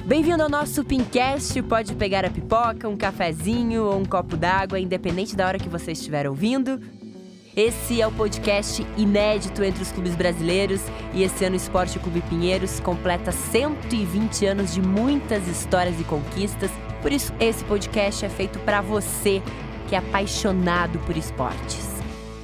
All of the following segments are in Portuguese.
Bem-vindo ao nosso Pincast. Pode pegar a pipoca, um cafezinho ou um copo d'água, independente da hora que você estiver ouvindo. Esse é o podcast inédito entre os clubes brasileiros e esse ano o Esporte Clube Pinheiros completa 120 anos de muitas histórias e conquistas. Por isso, esse podcast é feito para você que é apaixonado por esportes.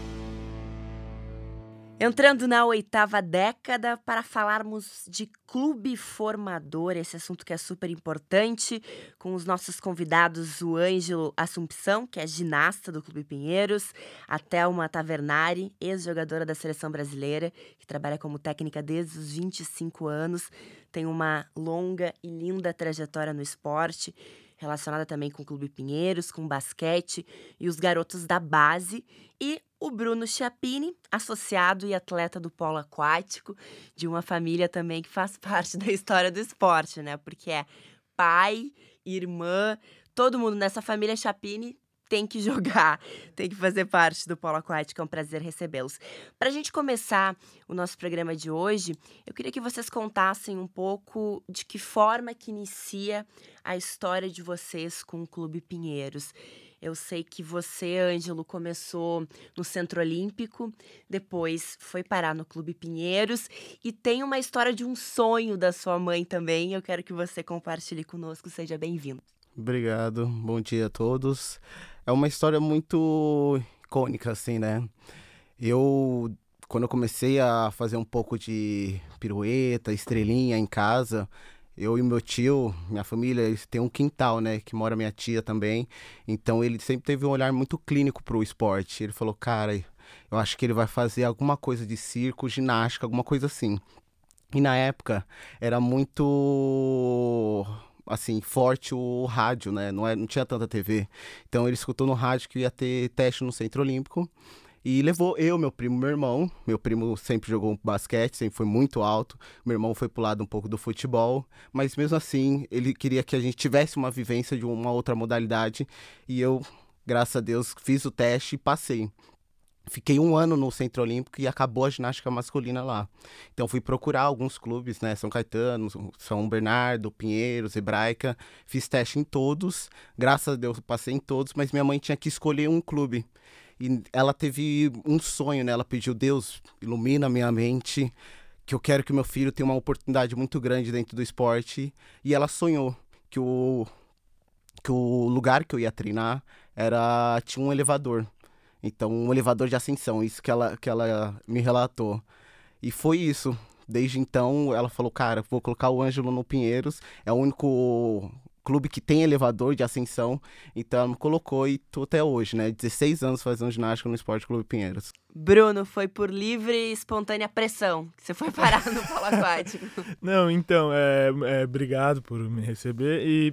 Entrando na 8ª década para falarmos de clube formador, esse assunto que é super importante, com os nossos convidados, o Ângelo Assumpção, que é ginasta do Clube Pinheiros, a Thelma Tavernari, ex-jogadora da Seleção Brasileira, que trabalha como técnica desde os 25 anos, tem uma longa e linda trajetória no esporte, relacionada também com o Clube Pinheiros, com basquete e os garotos da base, e o Bruno Chiappini, associado e atleta do polo aquático, de uma família também que faz parte da história do esporte, né? Porque é pai, irmã, todo mundo nessa família Chiappini tem que jogar, tem que fazer parte do polo aquático. É um prazer recebê-los. Para a gente começar o nosso programa de hoje, eu queria que vocês contassem um pouco de que forma que inicia a história de vocês com o Clube Pinheiros. Eu sei que você, Ângelo, começou no Centro Olímpico, depois foi parar no Clube Pinheiros e tem uma história de um sonho da sua mãe também. Eu quero que você compartilhe conosco. Seja bem-vindo. Obrigado, bom dia a todos. É uma história muito icônica, assim, né? Quando eu comecei a fazer um pouco de pirueta, estrelinha em casa, eu e meu tio, minha família, eles têm um quintal, né? Que mora minha tia também. Então ele sempre teve um olhar muito clínico pro esporte. Ele falou, cara, eu acho que ele vai fazer alguma coisa de circo, ginástica, alguma coisa assim. E na época era muito, assim, forte o rádio, né? Não tinha tanta TV. Então ele escutou no rádio que ia ter teste no Centro Olímpico. E levou eu, meu primo, meu irmão. Meu primo sempre jogou basquete, sempre foi muito alto. Meu irmão foi pro lado um pouco do futebol. Mas mesmo assim, ele queria que a gente tivesse uma vivência de uma outra modalidade. E eu, graças a Deus, fiz o teste e passei. Fiquei 1 ano no Centro Olímpico e acabou a ginástica masculina lá. Então fui procurar alguns clubes, né? São Caetano, São Bernardo, Pinheiros, Hebraica. Fiz teste em todos. Graças a Deus passei em todos, mas minha mãe tinha que escolher um clube. E ela teve um sonho, né? Ela pediu, Deus, ilumina a minha mente, que eu quero que meu filho tenha uma oportunidade muito grande dentro do esporte. E ela sonhou que o lugar que eu ia treinar tinha um elevador. Então, um elevador de ascensão, isso que ela me relatou. E foi isso. Desde então, ela falou, cara, vou colocar o Ângelo no Pinheiros, é o único clube que tem elevador de ascensão. Então, ela me colocou e tô até hoje, né? 16 anos fazendo ginástica no Esporte Clube Pinheiros. Bruno, foi por livre e espontânea pressão que você foi parar no polo aquático. Não, então, obrigado por me receber. E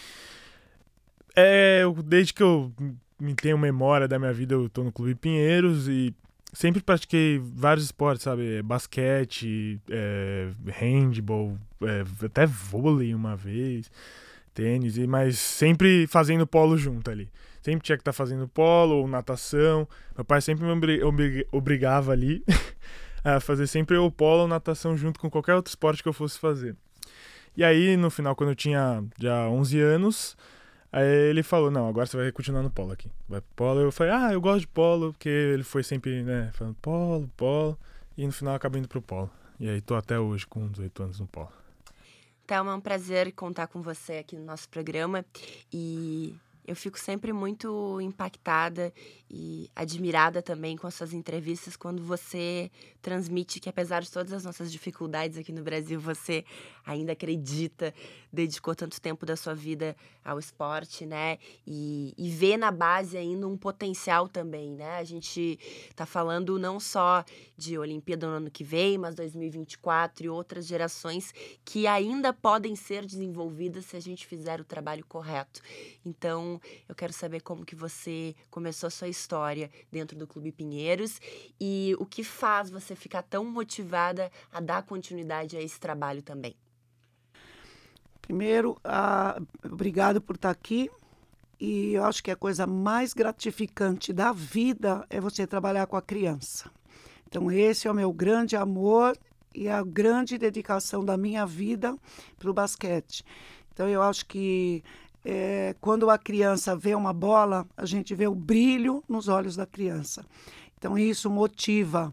desde que eu me tenho memória da minha vida, eu tô no Clube Pinheiros e sempre pratiquei vários esportes, sabe? Basquete, handball, até vôlei uma vez, tênis, mas sempre fazendo polo junto ali. Sempre tinha que estar fazendo polo ou natação. Meu pai sempre me obrigava ali a fazer sempre o polo ou natação junto com qualquer outro esporte que eu fosse fazer. E aí, no final, quando eu tinha já 11 anos... Aí ele falou, não, agora você vai continuar no polo aqui. Vai pro polo. Eu falei, eu gosto de polo, porque ele foi sempre, né, falando polo. E no final eu acabei indo pro polo. E aí tô até hoje com 18 anos no polo. Thelma, é um prazer contar com você aqui no nosso programa. E eu fico sempre muito impactada e admirada também com as suas entrevistas quando você transmite que, apesar de todas as nossas dificuldades aqui no Brasil, você ainda acredita, dedicou tanto tempo da sua vida ao esporte, né? E vê na base ainda um potencial também, né? A gente tá falando não só de Olimpíada no ano que vem, mas 2024 e outras gerações que ainda podem ser desenvolvidas se a gente fizer o trabalho correto. Então, eu quero saber como que você começou a sua história dentro do Clube Pinheiros e o que faz você ficar tão motivada a dar continuidade a esse trabalho também. Primeiro, obrigado por estar aqui. E eu acho que a coisa mais gratificante da vida é você trabalhar com a criança. Então, esse é o meu grande amor e a grande dedicação da minha vida para o basquete. Então, eu acho que quando a criança vê uma bola, a gente vê o brilho nos olhos da criança. Então, isso motiva.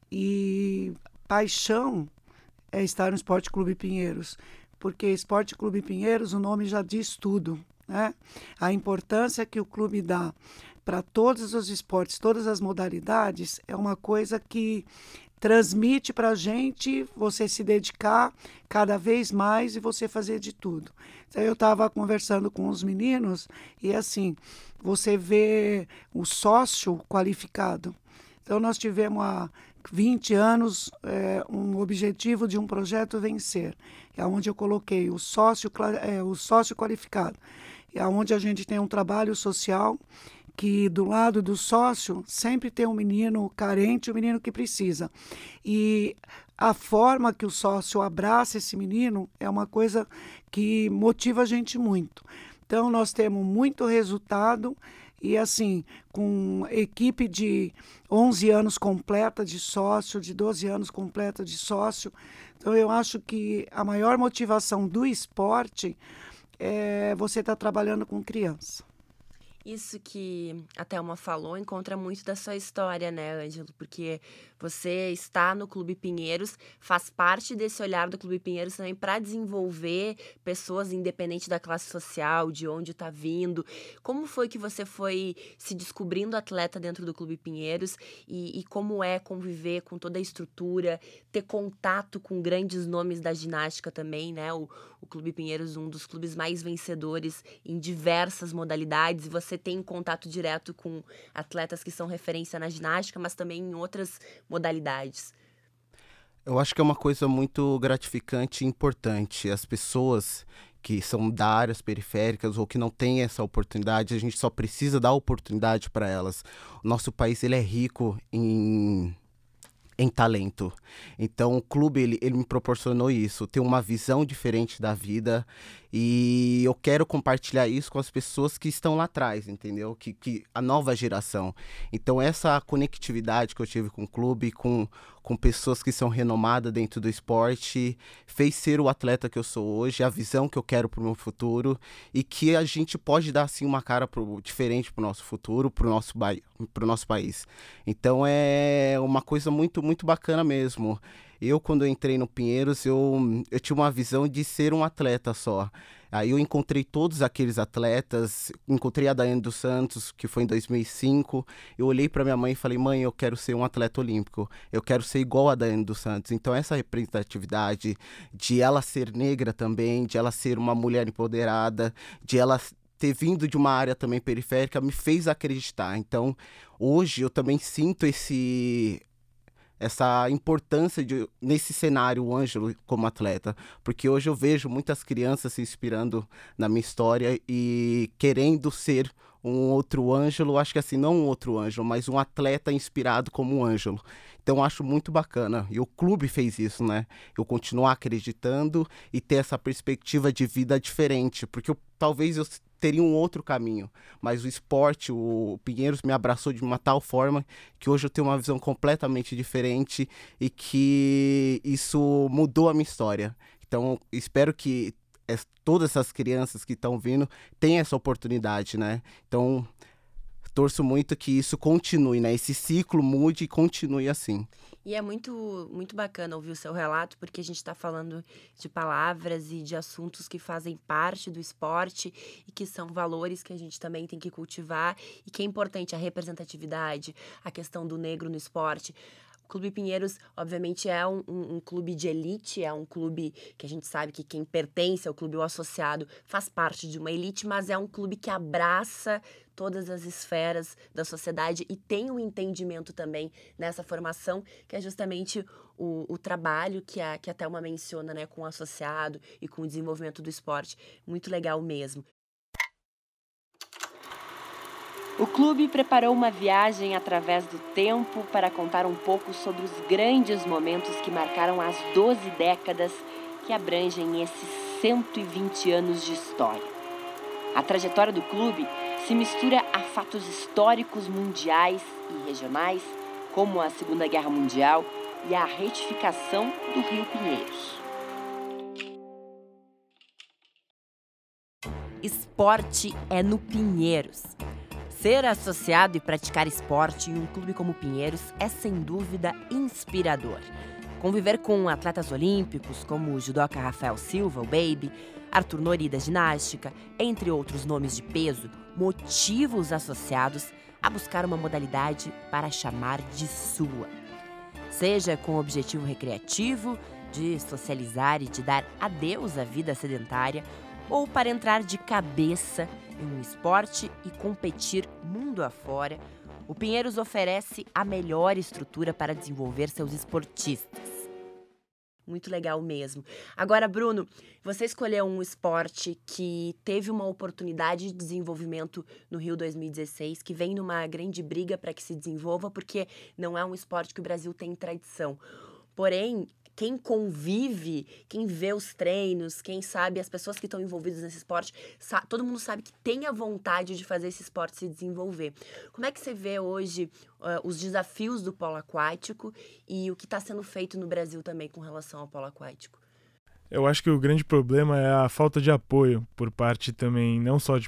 E paixão é estar no Esporte Clube Pinheiros, porque Esporte Clube Pinheiros, o nome já diz tudo, né? A importância que o clube dá para todos os esportes, todas as modalidades, é uma coisa que transmite para a gente você se dedicar cada vez mais e você fazer de tudo. Então, eu estava conversando com os meninos e, assim, você vê o sócio qualificado. Então, nós tivemos há 20 anos um objetivo de um projeto vencer, é onde eu coloquei o sócio qualificado, é onde a gente tem um trabalho social que do lado do sócio sempre tem um menino carente, um menino que precisa. E a forma que o sócio abraça esse menino é uma coisa que motiva a gente muito. Então, nós temos muito resultado e, assim, com equipe de 11 anos completa de sócio, de 12 anos completa de sócio. Então, eu acho que a maior motivação do esporte é você estar trabalhando com criança. Isso que a Thelma falou encontra muito da sua história, né, Ângelo? Porque você está no Clube Pinheiros, faz parte desse olhar do Clube Pinheiros também para desenvolver pessoas independente da classe social, de onde está vindo. Como foi que você foi se descobrindo atleta dentro do Clube Pinheiros e como é conviver com toda a estrutura, ter contato com grandes nomes da ginástica também, né? O Clube Pinheiros, um dos clubes mais vencedores em diversas modalidades, e você tem contato direto com atletas que são referência na ginástica, mas também em outras modalidades. Eu acho que é uma coisa muito gratificante e importante. As pessoas que são da áreas periféricas ou que não têm essa oportunidade, a gente só precisa dar oportunidade para elas. O nosso país ele é rico em talento. Então o clube ele me proporcionou isso, ter uma visão diferente da vida, e eu quero compartilhar isso com as pessoas que estão lá atrás, entendeu? Que a nova geração. Então essa conectividade que eu tive com o clube, com pessoas que são renomadas dentro do esporte, fez ser o atleta que eu sou hoje, a visão que eu quero para o meu futuro, e que a gente pode dar assim uma cara diferente para o nosso futuro, para o nosso país. Então é uma coisa muito, muito bacana mesmo. Eu, quando eu entrei no Pinheiros, eu tinha uma visão de ser um atleta só. Aí eu encontrei todos aqueles atletas, encontrei a Daiane dos Santos, que foi em 2005. Eu olhei para minha mãe e falei, mãe, eu quero ser um atleta olímpico, eu quero ser igual a Daiane dos Santos. Então essa representatividade de ela ser negra também, de ela ser uma mulher empoderada, de ela ter vindo de uma área também periférica, me fez acreditar. Então hoje eu também sinto essa importância nesse cenário, o Ângelo como atleta, porque hoje eu vejo muitas crianças se inspirando na minha história e querendo ser um outro Ângelo, acho que assim, não um outro Ângelo, mas um atleta inspirado como um Ângelo. Então acho muito bacana, e o clube fez isso, né? Eu continuar acreditando e ter essa perspectiva de vida diferente, porque talvez eu teria um outro caminho, mas o esporte, o Pinheiros me abraçou de uma tal forma que hoje eu tenho uma visão completamente diferente e que isso mudou a minha história. Então, espero que todas essas crianças que estão vindo tenham essa oportunidade, né? Então, torço muito que isso continue, né? Esse ciclo mude e continue assim. E é muito, muito bacana ouvir o seu relato, porque a gente está falando de palavras e de assuntos que fazem parte do esporte e que são valores que a gente também tem que cultivar e que é importante a representatividade, a questão do negro no esporte. O Clube Pinheiros, obviamente, é um clube de elite, é um clube que a gente sabe que quem pertence ao clube ou associado faz parte de uma elite, mas é um clube que abraça todas as esferas da sociedade e tem um entendimento também nessa formação, que é justamente o trabalho que a Thelma menciona, né, com o associado e com o desenvolvimento do esporte. Muito legal mesmo. O clube preparou uma viagem através do tempo para contar um pouco sobre os grandes momentos que marcaram as 12 décadas que abrangem esses 120 anos de história. A trajetória do clube se mistura a fatos históricos mundiais e regionais, como a Segunda Guerra Mundial e a retificação do Rio Pinheiros. Esporte é no Pinheiros. Ser associado e praticar esporte em um clube como Pinheiros é, sem dúvida, inspirador. Conviver com atletas olímpicos como o judoca Rafael Silva, o Baby, Arthur Nori da ginástica, entre outros nomes de peso, motiva os associados a buscar uma modalidade para chamar de sua. Seja com o objetivo recreativo, de socializar e de dar adeus à vida sedentária, ou para entrar de cabeça em um esporte e competir mundo afora, o Pinheiros oferece a melhor estrutura para desenvolver seus esportistas. Muito legal mesmo. Agora, Bruno, você escolheu um esporte que teve uma oportunidade de desenvolvimento no Rio 2016, que vem numa grande briga para que se desenvolva, porque não é um esporte que o Brasil tem tradição. Porém, quem convive, quem vê os treinos, quem sabe, as pessoas que estão envolvidas nesse esporte, todo mundo sabe que tem a vontade de fazer esse esporte se desenvolver. Como é que você vê hoje os desafios do polo aquático e o que está sendo feito no Brasil também com relação ao polo aquático? Eu acho que o grande problema é a falta de apoio por parte também, não só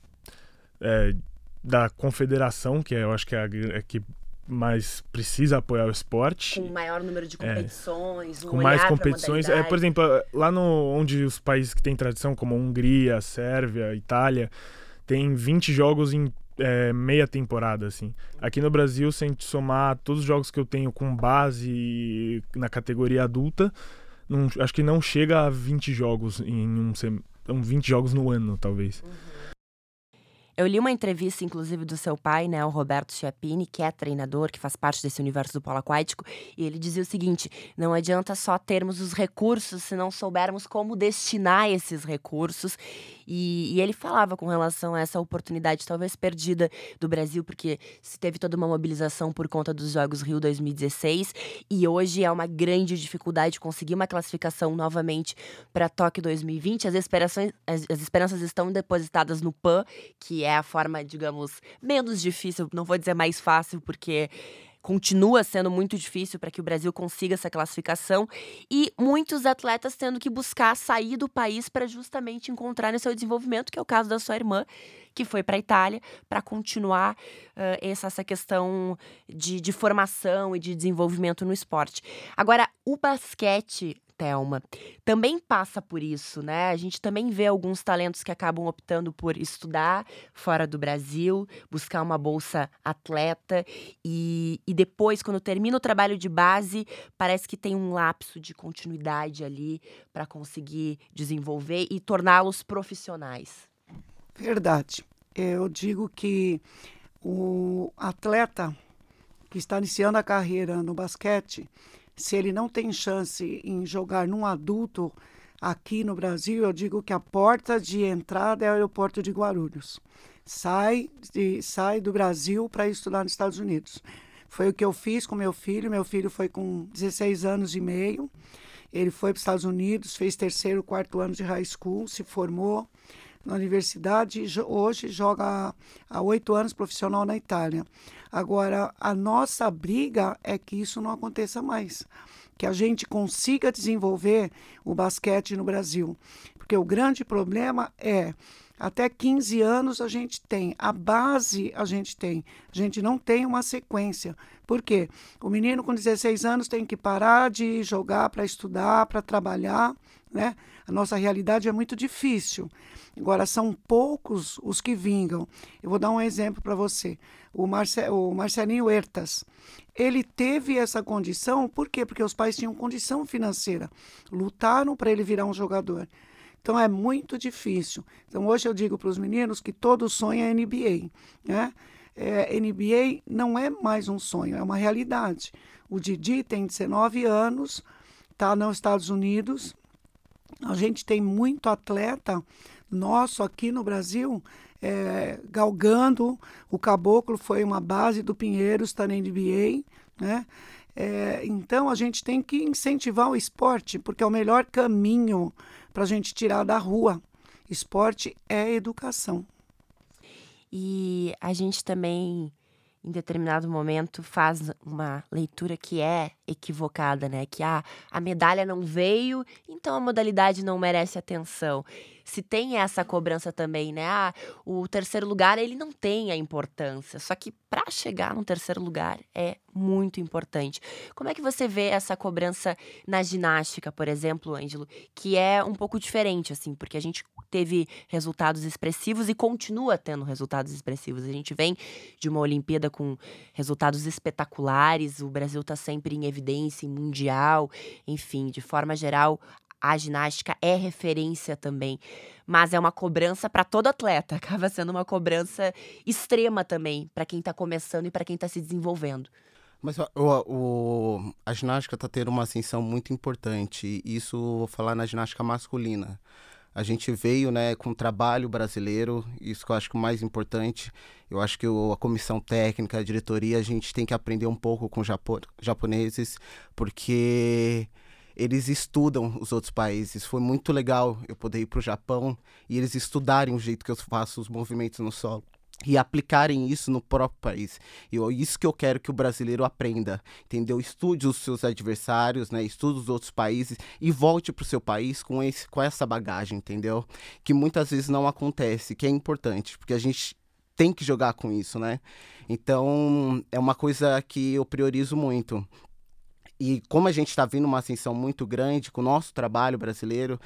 da confederação, que eu acho que é a que mais precisa apoiar o esporte. Com maior número de competições, com mais competições. Por exemplo, lá onde os países que têm tradição, como Hungria, Sérvia, Itália, tem 20 jogos em meia temporada, assim. Aqui no Brasil, se a gente somar todos os jogos que eu tenho com base na categoria adulta, acho que não chega a 20 jogos 20 jogos no ano, talvez. Eu li uma entrevista, inclusive, do seu pai, né, o Roberto Chiappini, que é treinador, que faz parte desse universo do polo aquático, e ele dizia o seguinte: não adianta só termos os recursos se não soubermos como destinar esses recursos. E ele falava com relação a essa oportunidade talvez perdida do Brasil, porque se teve toda uma mobilização por conta dos Jogos Rio 2016, e hoje é uma grande dificuldade conseguir uma classificação novamente para Tóquio 2020. As esperanças estão depositadas no PAN, que é a forma, digamos, menos difícil, não vou dizer mais fácil, porque continua sendo muito difícil para que o Brasil consiga essa classificação, e muitos atletas tendo que buscar sair do país para justamente encontrar o seu desenvolvimento, que é o caso da sua irmã, que foi para a Itália para continuar essa questão de formação e de desenvolvimento no esporte. Agora, o basquete, Thelma, também passa por isso, né? A gente também vê alguns talentos que acabam optando por estudar fora do Brasil, buscar uma bolsa atleta e depois, quando termina o trabalho de base, parece que tem um lapso de continuidade ali para conseguir desenvolver e torná-los profissionais. Verdade. Eu digo que o atleta que está iniciando a carreira no basquete, se ele não tem chance em jogar num adulto aqui no Brasil, eu digo que a porta de entrada é o aeroporto de Guarulhos. Sai do Brasil para estudar nos Estados Unidos. Foi o que eu fiz com meu filho. Meu filho foi com 16 anos e meio. Ele foi para os Estados Unidos, fez 3º, 4º ano de high school, se formou na universidade e hoje joga há 8 anos profissional na Itália. Agora, a nossa briga é que isso não aconteça mais, que a gente consiga desenvolver o basquete no Brasil, porque o grande problema é, até 15 anos a gente tem, a base a gente não tem uma sequência. Por quê? O menino com 16 anos tem que parar de jogar para estudar, para trabalhar, né? A nossa realidade é muito difícil. Agora, são poucos os que vingam. Eu vou dar um exemplo para você. O Marcelinho Huertas, ele teve essa condição, por quê? Porque os pais tinham condição financeira, lutaram para ele virar um jogador. Então, é muito difícil. Então, hoje eu digo para os meninos que todo sonho é NBA, né? NBA não é mais um sonho, é uma realidade. O Didi tem 19 anos, está nos Estados Unidos. A gente tem muito atleta nosso aqui no Brasil galgando. O Caboclo foi uma base do Pinheiros, está na NBA, né? Então, a gente tem que incentivar o esporte, porque é o melhor caminho para a gente tirar da rua. Esporte é educação. E a gente também, em determinado momento, faz uma leitura que é equivocada, né? Que a medalha não veio, então a modalidade não merece atenção. Se tem essa cobrança também, né? O terceiro lugar, ele não tem a importância. Só que para chegar no terceiro lugar é muito importante. Como é que você vê essa cobrança na ginástica, por exemplo, Ângelo? Que é um pouco diferente, assim, porque a gente teve resultados expressivos e continua tendo resultados expressivos. A gente vem de uma Olimpíada com resultados espetaculares, o Brasil está sempre em evidência, em mundial, enfim, de forma geral, a ginástica é referência também, mas é uma cobrança para todo atleta, acaba sendo uma cobrança extrema também para quem está começando e para quem está se desenvolvendo. Mas a ginástica está tendo uma ascensão muito importante. Isso vou falar na ginástica masculina. A gente veio, né, com o trabalho brasileiro, isso que eu acho que o mais importante. Eu acho que a comissão técnica, a diretoria, a gente tem que aprender um pouco com os japoneses, porque eles estudam os outros países. Foi muito legal eu poder ir para o Japão e eles estudarem o jeito que eu faço os movimentos no solo e aplicarem isso no próprio país. Isso que eu quero que o brasileiro aprenda, entendeu? Estude os seus adversários, né? Estude os outros países e volte para o seu país com essa bagagem, entendeu? Que muitas vezes não acontece, que é importante, porque a gente tem que jogar com isso, né? Então, é uma coisa que eu priorizo muito. E como a gente está vindo uma ascensão muito grande com o nosso trabalho brasileiro,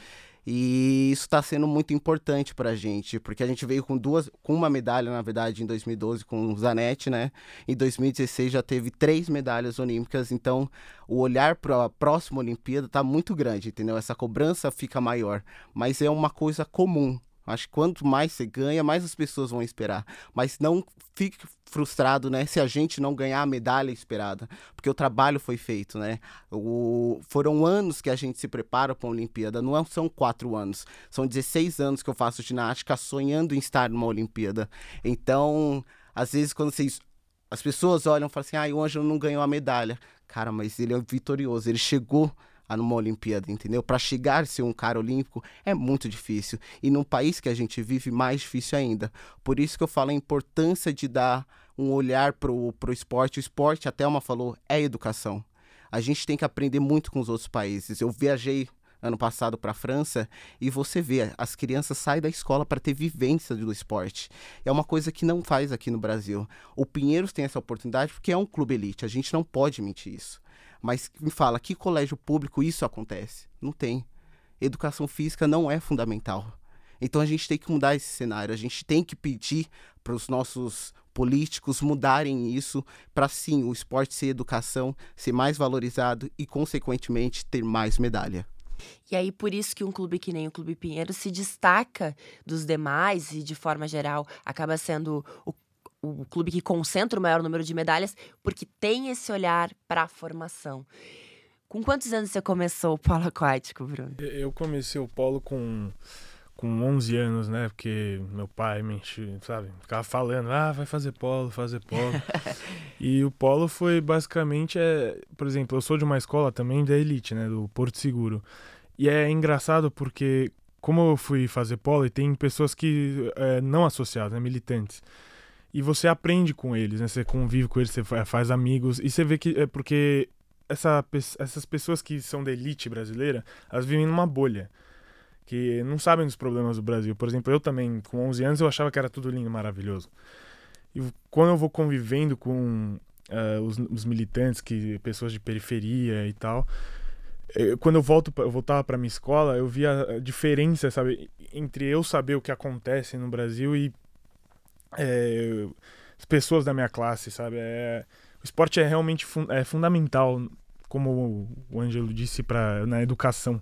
e isso está sendo muito importante para a gente, porque a gente veio com uma medalha, na verdade, em 2012 com o Zanetti, né? Em 2016 já teve 3 medalhas olímpicas, então o olhar para a próxima Olimpíada está muito grande, entendeu? Essa cobrança fica maior, mas é uma coisa comum. Acho que quanto mais você ganha, mais as pessoas vão esperar. Mas não fique frustrado, né, se a gente não ganhar a medalha esperada, porque o trabalho foi feito, né? Foram anos que a gente se prepara para a Olimpíada, não são 4 anos, são 16 anos que eu faço ginástica sonhando em estar numa Olimpíada. Então, às vezes, quando as pessoas olham e falam assim, o Ângelo não ganhou a medalha. Cara, mas ele é vitorioso, ele chegou numa Olimpíada, entendeu? Para chegar a ser um cara olímpico é muito difícil. E num país que a gente vive, mais difícil ainda. Por isso que eu falo a importância de dar um olhar pro esporte. O esporte, até a Thelma falou, é educação. A gente tem que aprender muito com os outros países. Eu viajei ano passado para a França e você vê, as crianças saem da escola para ter vivência do esporte. É uma coisa que não faz aqui no Brasil. O Pinheiros tem essa oportunidade porque é um clube elite. A gente não pode mentir isso. Mas me fala, que colégio público isso acontece? Não tem. Educação física não é fundamental. Então a gente tem que mudar esse cenário. A gente tem que pedir para os nossos políticos mudarem isso para, sim, o esporte ser educação, ser mais valorizado e, consequentemente, ter mais medalha. E aí, por isso que um clube que nem o Clube Pinheiro se destaca dos demais e, de forma geral, acaba sendo o clube que concentra o maior número de medalhas, porque tem esse olhar para a formação. Com quantos anos você começou o polo aquático, Bruno? Eu comecei o polo com 11 anos, né? Porque meu pai me enchia, sabe? Ficava falando, vai fazer polo. E o polo foi basicamente, por exemplo, eu sou de uma escola também da elite, né? Do Porto Seguro. E é engraçado porque, como eu fui fazer polo, e tem pessoas que não associadas, né? Militantes. E você aprende com eles, né? Você convive com eles, você faz amigos. E você vê que é porque essas pessoas que são da elite brasileira, elas vivem numa bolha. Que não sabem dos problemas do Brasil. Por exemplo, eu também, com 11 anos, eu achava que era tudo lindo, maravilhoso. E quando eu vou convivendo com os militantes, pessoas de periferia e tal, quando eu voltava para minha escola, eu via a diferença, sabe, entre eu saber o que acontece no Brasil e as pessoas da minha classe, sabe? O esporte é realmente fundamental, como o Ângelo disse, na educação.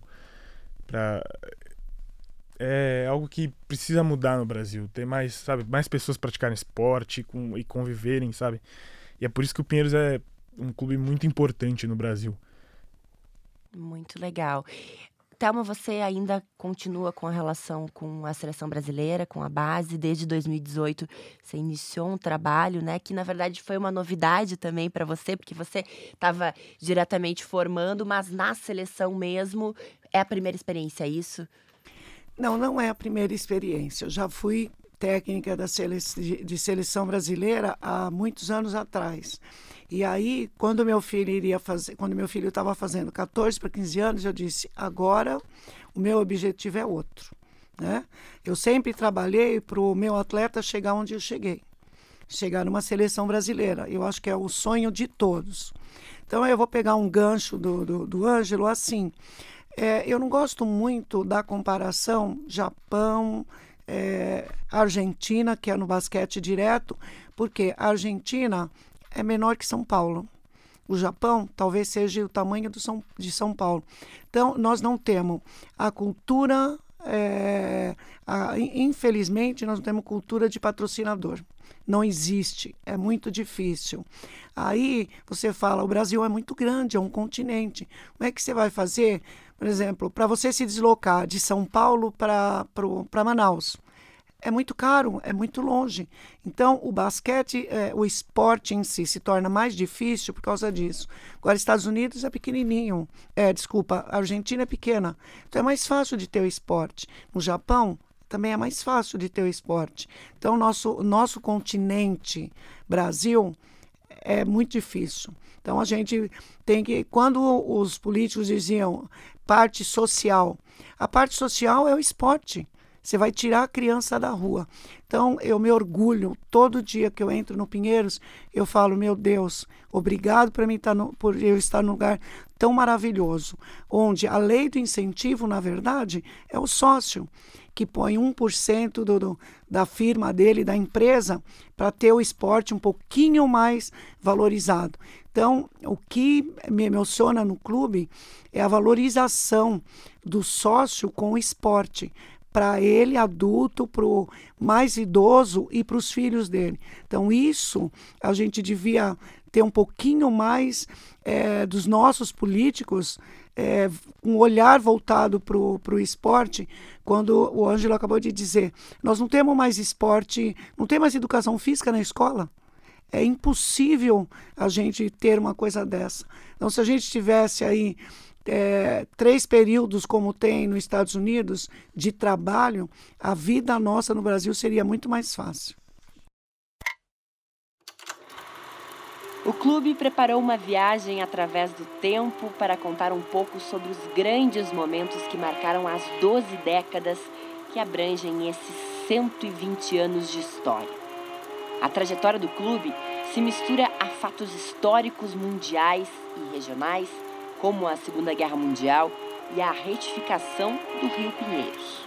É algo que precisa mudar no Brasil. Ter mais pessoas praticarem esporte e conviverem, sabe? E é por isso que o Pinheiros é um clube muito importante no Brasil. Muito legal. Thelma, você ainda continua com a relação com a seleção brasileira, com a base. Desde 2018, você iniciou um trabalho, né? Que, na verdade, foi uma novidade também para você, porque você estava diretamente formando, mas na seleção mesmo. É a primeira experiência, é isso? Não é a primeira experiência. Eu já fui técnica de seleção brasileira há muitos anos atrás. E aí, quando meu filho estava fazendo 14 para 15 anos, eu disse, agora o meu objetivo é outro, né? Eu sempre trabalhei para o meu atleta chegar onde eu cheguei, chegar numa seleção brasileira. Eu acho que é o sonho de todos. Então, eu vou pegar um gancho do Ângelo assim. Eu não gosto muito da comparação Japão, Argentina, que é no basquete direto, porque a Argentina é menor que São Paulo. O Japão talvez seja o tamanho de São Paulo. Então, nós não temos a cultura, infelizmente, nós não temos cultura de patrocinador. Não existe, é muito difícil. Aí você fala, o Brasil é muito grande, é um continente. Como é que você vai fazer, por exemplo, para você se deslocar de São Paulo para Manaus? É muito caro, é muito longe. Então, o basquete, o esporte em si se torna mais difícil por causa disso. Agora, Estados Unidos é pequenininho. A Argentina é pequena. Então, é mais fácil de ter o esporte. No Japão, também é mais fácil de ter o esporte. Então, nosso continente, Brasil, é muito difícil. Então, a gente tem que... Quando os políticos diziam parte social, a parte social é o esporte. Você vai tirar a criança da rua. Então, eu me orgulho. Todo dia que eu entro no Pinheiros, eu falo, meu Deus, obrigado por eu estar num lugar tão maravilhoso, onde a lei do incentivo, na verdade, é o sócio, que põe 1% da firma dele, da empresa, para ter o esporte um pouquinho mais valorizado. Então, o que me emociona no clube é a valorização do sócio com o esporte, para ele, adulto, para o mais idoso e para os filhos dele. Então, isso a gente devia ter um pouquinho mais dos nossos políticos, um olhar voltado para o esporte, quando o Ângelo acabou de dizer, nós não temos mais esporte, não tem mais educação física na escola. É impossível a gente ter uma coisa dessa. Então, se a gente tivesse aí 3 períodos, como tem nos Estados Unidos, de trabalho, a vida nossa no Brasil seria muito mais fácil. O clube preparou uma viagem através do tempo para contar um pouco sobre os grandes momentos que marcaram as 12 décadas que abrangem esses 120 anos de história. A trajetória do clube se mistura a fatos históricos mundiais e regionais, como a Segunda Guerra Mundial e a retificação do Rio Pinheiros.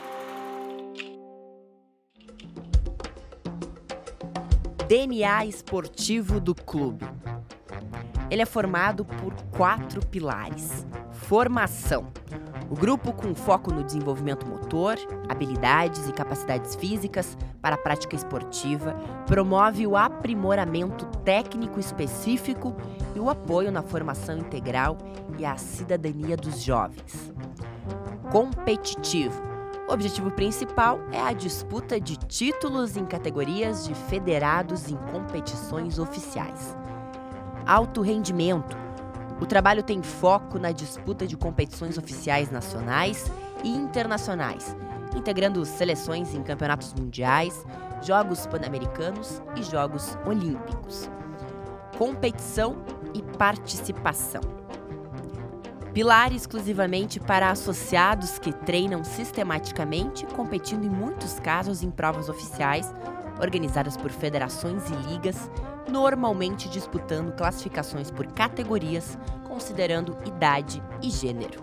DNA esportivo do clube. Ele é formado por 4 pilares. Formação. O grupo com foco no desenvolvimento motor, habilidades e capacidades físicas para a prática esportiva, promove o aprimoramento técnico específico e o apoio na formação integral e a cidadania dos jovens. Competitivo. O objetivo principal é a disputa de títulos em categorias de federados em competições oficiais. Alto rendimento. O trabalho tem foco na disputa de competições oficiais nacionais e internacionais, integrando seleções em campeonatos mundiais, Jogos Pan-Americanos e Jogos Olímpicos. Competição e participação. Pilar exclusivamente para associados que treinam sistematicamente, competindo em muitos casos em provas oficiais, organizadas por federações e ligas, normalmente disputando classificações por categorias, considerando idade e gênero.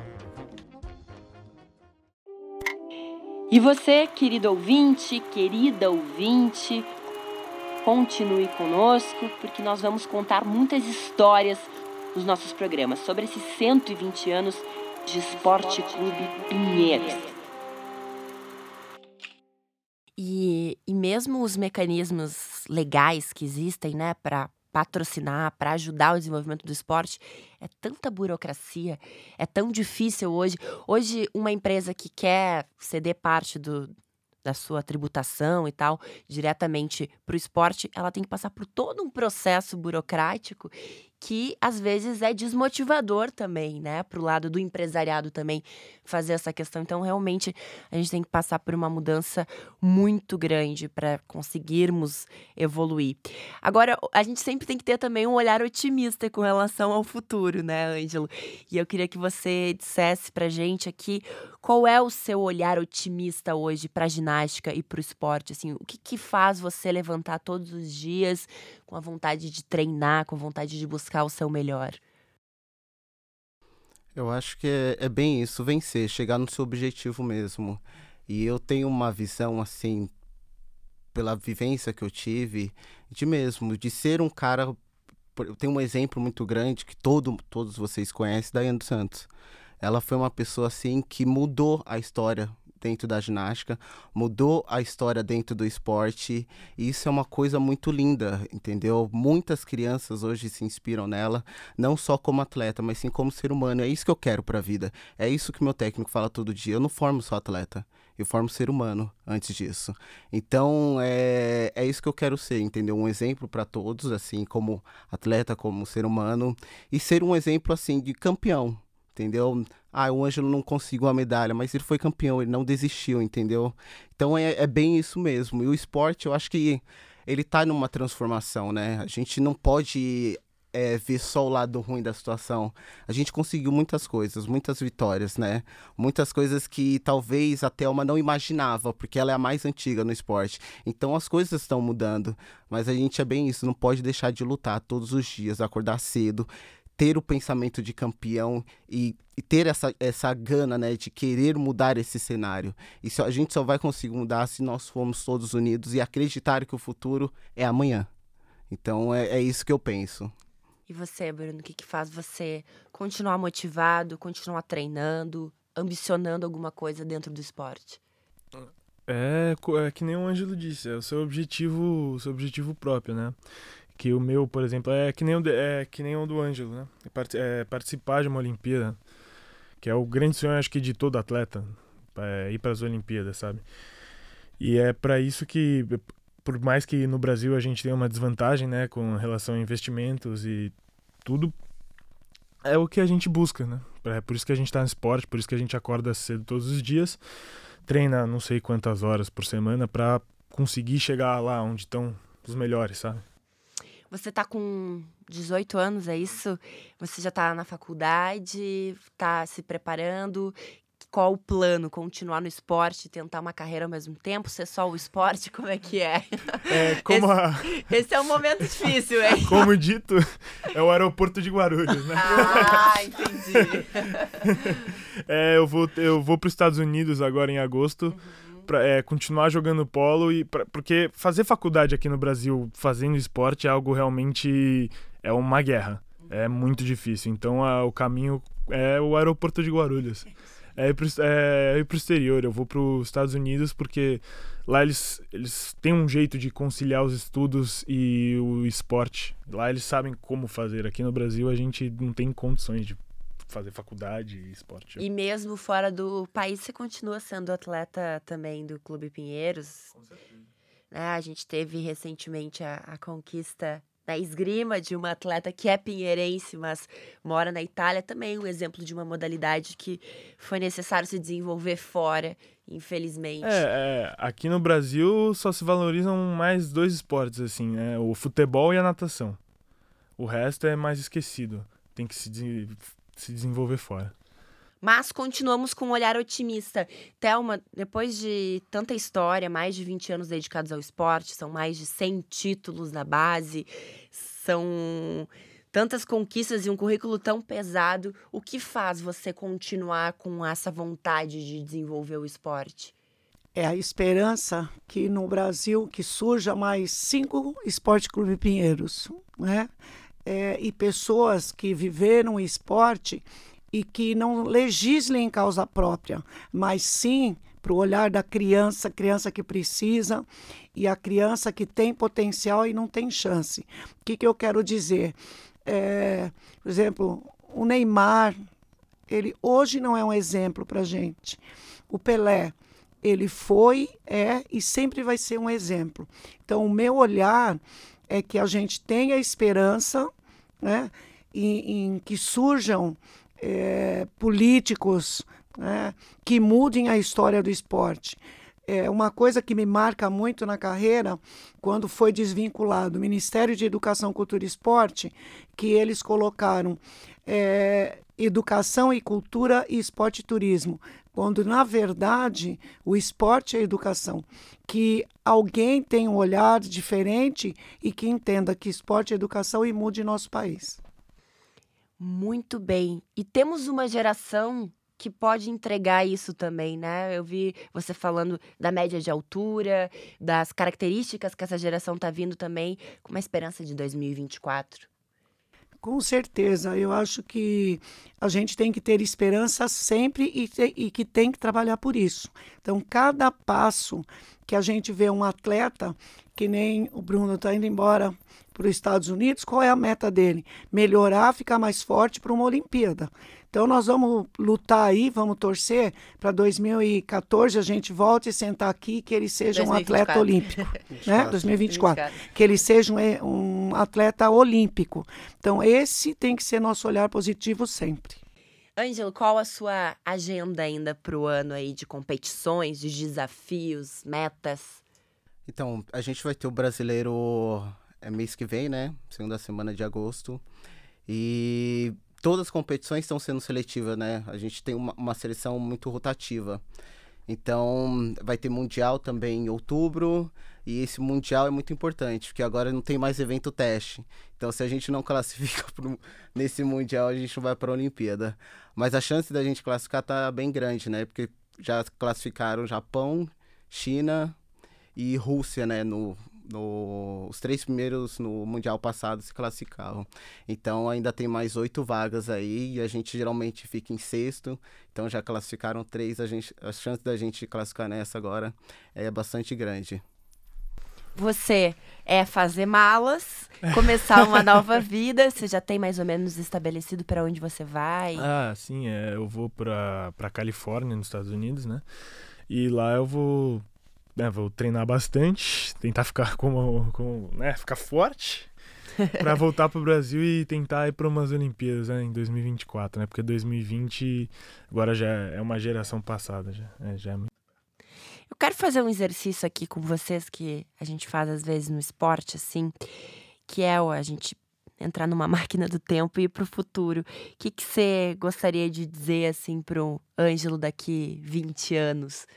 E você, querido ouvinte, querida ouvinte, continue conosco, porque nós vamos contar muitas histórias nos nossos programas sobre esses 120 anos de Esporte Clube Pinheiros. E mesmo os mecanismos legais que existem, né, para patrocinar, para ajudar o desenvolvimento do esporte, é tanta burocracia, é tão difícil hoje. Hoje, uma empresa que quer ceder parte da sua tributação e tal, diretamente para o esporte, ela tem que passar por todo um processo burocrático que às vezes é desmotivador também, né? Pro lado do empresariado também fazer essa questão. Então, realmente, a gente tem que passar por uma mudança muito grande para conseguirmos evoluir. Agora, a gente sempre tem que ter também um olhar otimista com relação ao futuro, né, Ângelo? E eu queria que você dissesse pra gente aqui qual é o seu olhar otimista hoje pra ginástica e pro esporte, assim, o que faz você levantar todos os dias com a vontade de treinar, com a vontade de buscar o seu melhor? Eu acho que é bem isso, vencer, chegar no seu objetivo mesmo. E eu tenho uma visão, assim, pela vivência que eu tive, de ser um cara. Eu tenho um exemplo muito grande que todos vocês conhecem, Daiane dos Santos. Ela foi uma pessoa, assim, que mudou a história dentro da ginástica, mudou a história dentro do esporte, e isso é uma coisa muito linda, entendeu? Muitas crianças hoje se inspiram nela, não só como atleta, mas sim como ser humano. É isso que eu quero pra vida, é isso que meu técnico fala todo dia. Eu não formo só atleta, eu formo ser humano antes disso. Então, é isso que eu quero ser, entendeu? Um exemplo para todos, assim, como atleta, como ser humano, e ser um exemplo, assim, de campeão, entendeu? O Ângelo não conseguiu a medalha, mas ele foi campeão, ele não desistiu, entendeu? Então é bem isso mesmo. E o esporte, eu acho que ele tá numa transformação, né? A gente não pode ver só o lado ruim da situação. A gente conseguiu muitas coisas, muitas vitórias, né? Muitas coisas que talvez a Thelma não imaginava, porque ela é a mais antiga no esporte. Então as coisas estão mudando, mas a gente é bem isso, não pode deixar de lutar todos os dias, acordar cedo, ter o pensamento de campeão e ter essa gana, né, de querer mudar esse cenário. E a gente só vai conseguir mudar se nós formos todos unidos e acreditar que o futuro é amanhã. Então é isso que eu penso. E você, Bruno, o que faz você continuar motivado, continuar treinando, ambicionando alguma coisa dentro do esporte? É que nem o Ângelo disse, é o seu objetivo próprio, né? Que o meu, por exemplo, é que nem o do Ângelo, né? Participar de uma Olimpíada, que é o grande sonho, acho que, de todo atleta, ir para as Olimpíadas, sabe? E é para isso que, por mais que no Brasil a gente tenha uma desvantagem, né, com relação a investimentos e tudo, é o que a gente busca, né? É por isso que a gente tá no esporte, por isso que a gente acorda cedo todos os dias, treina não sei quantas horas por semana para conseguir chegar lá onde estão os melhores, sabe? Você tá com 18 anos, é isso? Você já tá na faculdade, tá se preparando? Qual o plano? Continuar no esporte, tentar uma carreira ao mesmo tempo? Ser só o esporte? Como é que é? Esse é um momento difícil, hein? Como dito, é o aeroporto de Guarulhos, né? Entendi. Eu vou para os Estados Unidos agora em agosto. Pra, continuar jogando polo porque fazer faculdade aqui no Brasil fazendo esporte é algo realmente é uma guerra, é muito difícil. Então o caminho é o aeroporto de Guarulhos, ir pro exterior. Eu vou para os Estados Unidos porque lá eles têm um jeito de conciliar os estudos e o esporte. Lá eles sabem como fazer. Aqui no Brasil a gente não tem condições de fazer faculdade e esporte. E mesmo fora do país, você continua sendo atleta também do Clube Pinheiros? Com certeza. A gente teve recentemente a conquista na esgrima de uma atleta que é pinheirense, mas mora na Itália. Também um exemplo de uma modalidade que foi necessário se desenvolver fora, infelizmente. Aqui no Brasil só se valorizam mais dois esportes, assim, né? O futebol e a natação. O resto é mais esquecido. Tem que se desenvolver fora. Mas continuamos com um olhar otimista. Thelma, depois de tanta história, mais de 20 anos dedicados ao esporte, são mais de 100 títulos na base, são tantas conquistas e um currículo tão pesado, o que faz você continuar com essa vontade de desenvolver o esporte? É a esperança que no Brasil que surja mais 5 Esporte Clube Pinheiros, né? E pessoas que viveram o esporte e que não legislem em causa própria, mas sim para o olhar da criança que precisa e a criança que tem potencial e não tem chance. O que eu quero dizer? Por exemplo, o Neymar, ele hoje não é um exemplo para a gente. O Pelé, ele foi, e sempre vai ser um exemplo. Então, o meu olhar é que a gente tenha esperança né, em que surjam políticos, né, que mudem a história do esporte. Uma coisa que me marca muito na carreira, quando foi desvinculado o Ministério de Educação, Cultura e Esporte, que eles colocaram educação e cultura e esporte e turismo, quando, na verdade, o esporte é educação. Que alguém tenha um olhar diferente e que entenda que esporte é educação e mude nosso país. Muito bem. E temos uma geração que pode entregar isso também, né? Eu vi você falando da média de altura, das características que essa geração está vindo também, com uma esperança de 2024. Com certeza, eu acho que a gente tem que ter esperança sempre e que tem que trabalhar por isso. Então, cada passo que a gente vê um atleta, que nem o Bruno está indo embora para os Estados Unidos, qual é a meta dele? Melhorar, ficar mais forte para uma Olimpíada. Então, nós vamos lutar aí, vamos torcer para 2014 a gente volte e sentar aqui que ele seja 2024. um atleta olímpico. Né? 2024. Que ele seja um atleta olímpico. Então, esse tem que ser nosso olhar positivo sempre. Ângelo, qual a sua agenda ainda para o ano aí de competições, de desafios, metas? Então, a gente vai ter o brasileiro mês que vem, né? Segunda semana de agosto. E todas as competições estão sendo seletivas, né? A gente tem uma seleção muito rotativa. Então, vai ter Mundial também em outubro. E esse Mundial é muito importante, porque agora não tem mais evento teste. Então, se a gente não classifica nesse Mundial, a gente não vai para a Olimpíada. Mas a chance da gente classificar tá bem grande, né? Porque já classificaram Japão, China e Rússia, né? Os 3 primeiros no Mundial passado se classificavam. Então ainda tem mais 8 vagas aí e a gente geralmente fica em sexto. Então já classificaram 3, a chance da gente classificar nessa agora é bastante grande. Você fazer malas, começar uma nova vida, você já tem mais ou menos estabelecido para onde você vai? Ah, sim, eu vou pra Califórnia, nos Estados Unidos, né? E lá eu vou treinar bastante, tentar ficar ficar forte para voltar pro Brasil e tentar ir para umas Olimpíadas, né, em 2024, né? Porque 2020 agora já é uma geração passada, já é muito. Eu quero fazer um exercício aqui com vocês que a gente faz às vezes no esporte, assim, que é a gente entrar numa máquina do tempo e ir pro futuro. O que você gostaria de dizer, assim, pro Ângelo daqui 20 anos?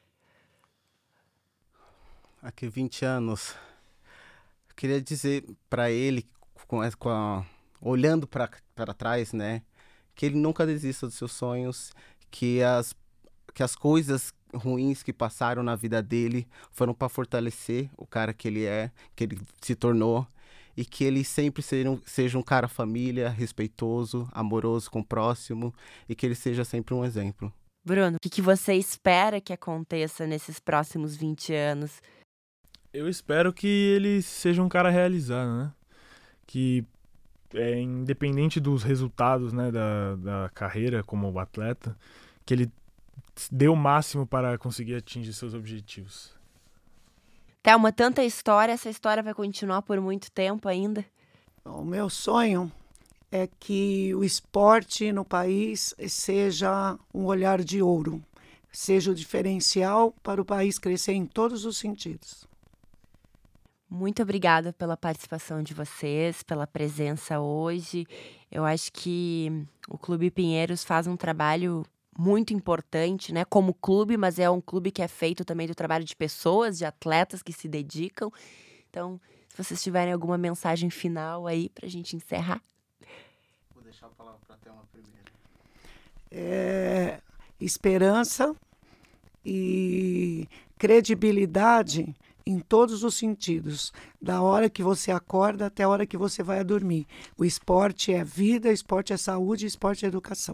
Aqui 20 anos, eu queria dizer para ele, olhando para trás, né, que ele nunca desista dos seus sonhos, que as coisas ruins que passaram na vida dele foram para fortalecer o cara que ele é, que ele se tornou, e que ele sempre seja um cara família, respeitoso, amoroso com o próximo, e que ele seja sempre um exemplo. Bruno, o que você espera que aconteça nesses próximos 20 anos? Eu espero que ele seja um cara realizado, né? Que, independente dos resultados, né, da carreira como atleta, que ele dê o máximo para conseguir atingir seus objetivos. Thelma, tanta história, essa história vai continuar por muito tempo ainda? O meu sonho é que o esporte no país seja um olhar de ouro, seja o diferencial para o país crescer em todos os sentidos. Muito obrigada pela participação de vocês, pela presença hoje. Eu acho que o Clube Pinheiros faz um trabalho muito importante, né? Como clube, mas é um clube que é feito também do trabalho de pessoas, de atletas que se dedicam. Então, se vocês tiverem alguma mensagem final aí pra gente encerrar. Vou deixar a palavra para a Thelma primeiro. Esperança e credibilidade em todos os sentidos, da hora que você acorda até a hora que você vai dormir. O esporte é vida, o esporte é saúde, o esporte é educação.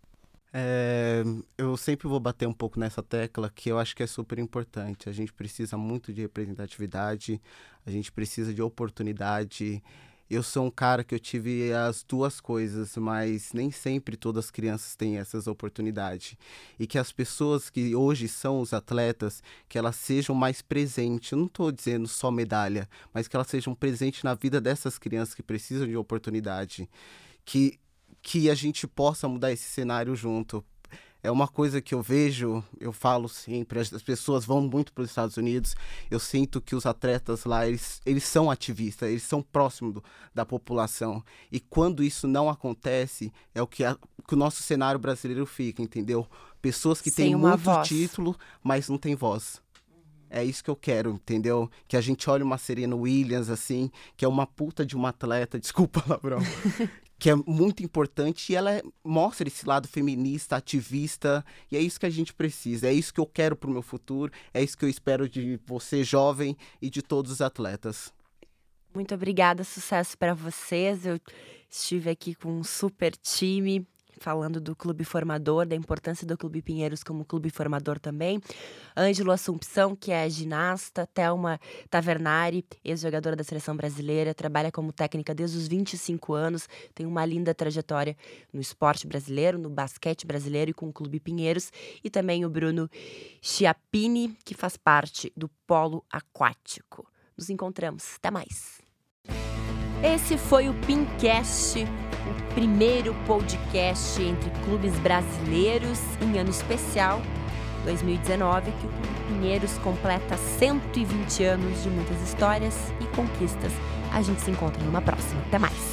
Eu sempre vou bater um pouco nessa tecla que eu acho que é super importante. A gente precisa muito de representatividade, a gente precisa de oportunidade Eu sou um cara que eu tive as duas coisas, mas nem sempre todas as crianças têm essas oportunidades. E que as pessoas que hoje são os atletas, que elas sejam mais presentes. Eu não estou dizendo só medalha, mas que elas sejam presentes na vida dessas crianças que precisam de oportunidade. Que a gente possa mudar esse cenário junto. É uma coisa que eu vejo, eu falo sempre, as pessoas vão muito para os Estados Unidos, eu sinto que os atletas lá, eles são ativistas, eles são próximos da população. E quando isso não acontece, é o que o nosso cenário brasileiro fica, entendeu? Pessoas que têm muito título, mas não têm voz. É isso que eu quero, entendeu? Que a gente olhe uma Serena Williams, assim, que é uma puta de uma atleta, desculpa, palavrão, que é muito importante, e ela mostra esse lado feminista, ativista, e é isso que a gente precisa, é isso que eu quero pro meu futuro, é isso que eu espero de você, jovem, e de todos os atletas. Muito obrigada, sucesso para vocês. Eu estive aqui com um super time, falando do Clube Formador, da importância do Clube Pinheiros como Clube Formador também. Ângelo Assumpção, que é ginasta, Thelma Tavernari, ex-jogadora da Seleção Brasileira, trabalha como técnica desde os 25 anos, tem uma linda trajetória no esporte brasileiro, no basquete brasileiro e com o Clube Pinheiros. E também o Bruno Chiappini, que faz parte do Polo Aquático. Nos encontramos. Até mais. Esse foi o Pincast, o primeiro podcast entre clubes brasileiros em ano especial 2019, que o Clube Pinheiros completa 120 anos de muitas histórias e conquistas. A gente se encontra numa próxima. Até mais!